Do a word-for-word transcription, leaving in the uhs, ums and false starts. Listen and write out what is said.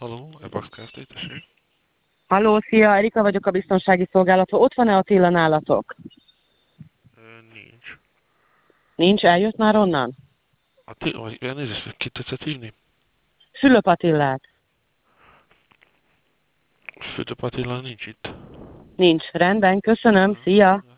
Halló, Ebax Kft. Tessék. Halló, szia, Erika vagyok a biztonsági szolgálatról. Ott van-e Attila nálatok? Ö, nincs. Nincs, eljött már onnan? Attila, vagy elnézést, ki tetszett hívni? Fülöp Attilát. Főtöbb Attila nincs itt. Nincs, rendben, köszönöm, szia.